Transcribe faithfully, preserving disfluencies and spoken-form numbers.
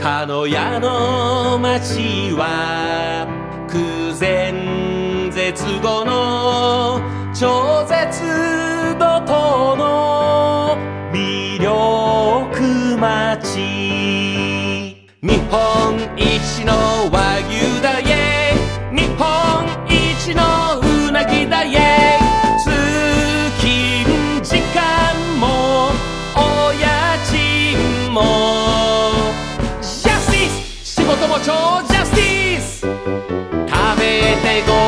鹿屋の町は空前絶後の超絶怒涛の魅力町。日本一の和牛だイエイ、日本一のうなぎだイエイ、通勤時間もお家賃もジャスティス、仕事も超ジャスティス。食べてご